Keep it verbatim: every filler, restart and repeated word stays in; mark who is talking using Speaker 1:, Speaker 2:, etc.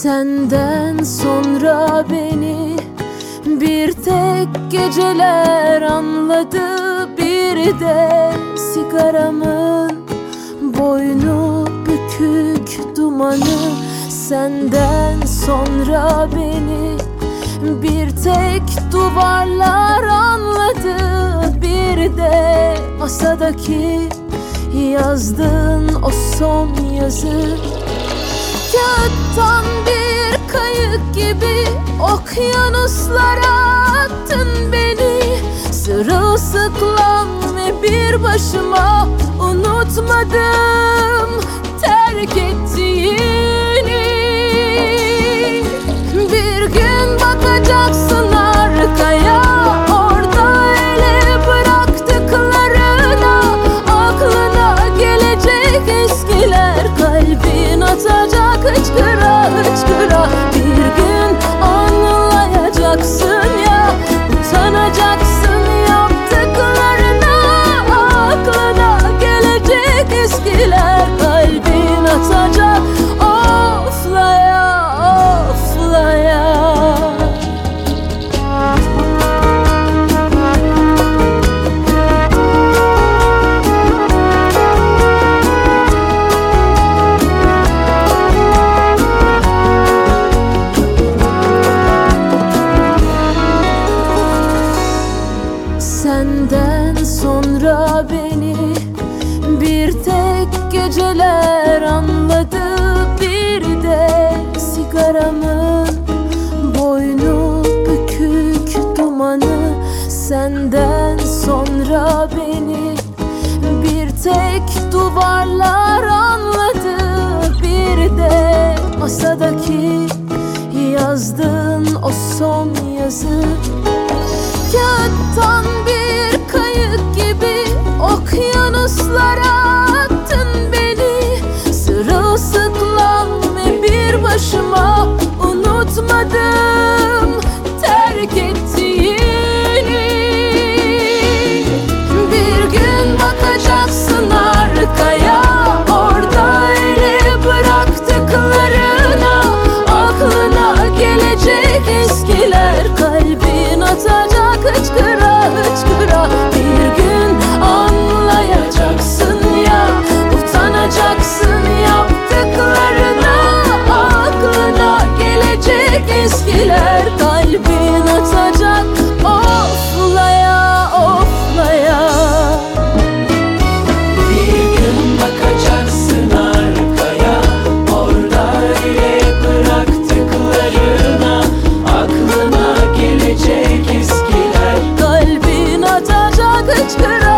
Speaker 1: Senden sonra beni bir tek geceler anladı. Bir de sigaramın boynu bükük dumanı. Senden sonra beni bir tek duvarlar anladı. Bir de masadaki yazdığın o son yazı. Kağıttan bir kayık gibi okyanuslara attın beni. Sırılsıklam ve bir başıma unutmadım terk ettiğini. Bir gün bakacaksın arkaya, orada öyle bıraktıklarına. Aklına gelecek eskiler, kalbin atacak hıçkıra hıçkıra. Bir gün anlayacaksın ya, utanacaksın yaptıklarına. Aklına gelecek eskiler, kalbin atacak oflaya oflaya. Senden sonra beni bir tek geceler anladı. Bir de sigaramın boynu bükük dumanı. Senden sonra beni bir tek duvarlar anladı. Bir de masadaki yazdığın o son yazı. Kağıttan bir kayık gibi okyanuslara attın beni. Sırılsıklam ve bir başıma unutmadım terk ettiğini. Bir gün bakacaksın arkaya, orada öyle bıraktıklarına. Aklına gelecek eskiler, kalbin atacak hıçkıra hıçkıra. Bir gün anlayacaksın ya, utanacaksın yaptıklarına. Aklına gelecek eskiler, kalbin atacak oflaya oflaya.
Speaker 2: Bir gün bakacaksın arkaya, orada öyle bıraktıklarına. Aklına gelecek eskiler,
Speaker 1: Kalbin atacak hıçkıra